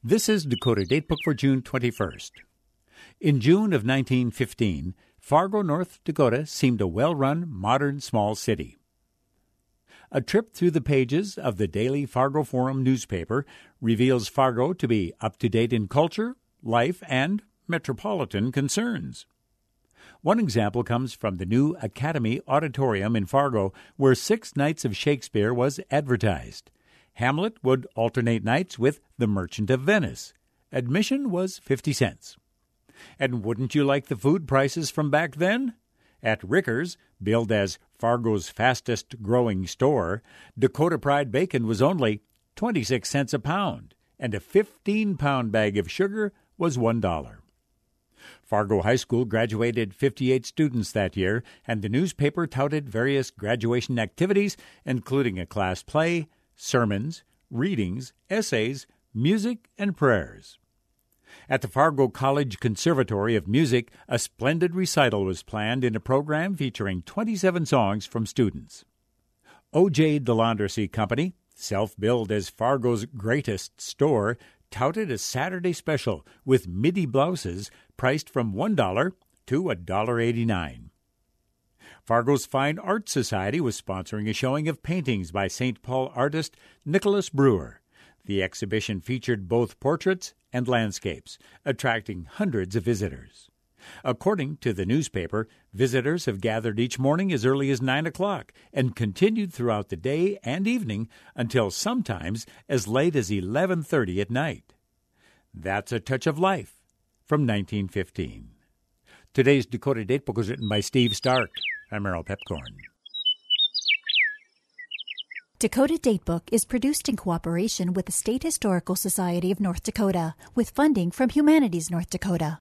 This is Dakota Datebook for June 21st. In June of 1915, Fargo, North Dakota seemed a well-run, modern small city. A trip through the pages of the daily Fargo Forum newspaper reveals Fargo to be up-to-date in culture, life, and metropolitan concerns. One example comes from the new Academy Auditorium in Fargo, where 6 nights of Shakespeare was advertised. Hamlet would alternate nights with The Merchant of Venice. Admission was 50 cents. And wouldn't you like the food prices from back then? At Ricker's, billed as Fargo's fastest-growing store, Dakota Pride bacon was only 26 cents a pound, and a 15-pound bag of sugar was $1. Fargo High School graduated 58 students that year, and the newspaper touted various graduation activities, including a class play, sermons, readings, essays, music, and prayers. At the Fargo College Conservatory of Music, a splendid recital was planned in a program featuring 27 songs from students. O.J. DeLandrecy Company, self-billed as Fargo's greatest store, touted a Saturday special with midi blouses priced from $1 to $1.89. Fargo's Fine Art Society was sponsoring a showing of paintings by St. Paul artist Nicholas Brewer. The exhibition featured both portraits and landscapes, attracting hundreds of visitors. According to the newspaper, visitors have gathered each morning as early as 9 o'clock and continued throughout the day and evening until sometimes as late as 11:30 at night. That's a touch of life from 1915. Today's Dakota Datebook was written by Steve Stark. I'm Merrill Pepcorn. Dakota Datebook is produced in cooperation with the State Historical Society of North Dakota with funding from Humanities North Dakota.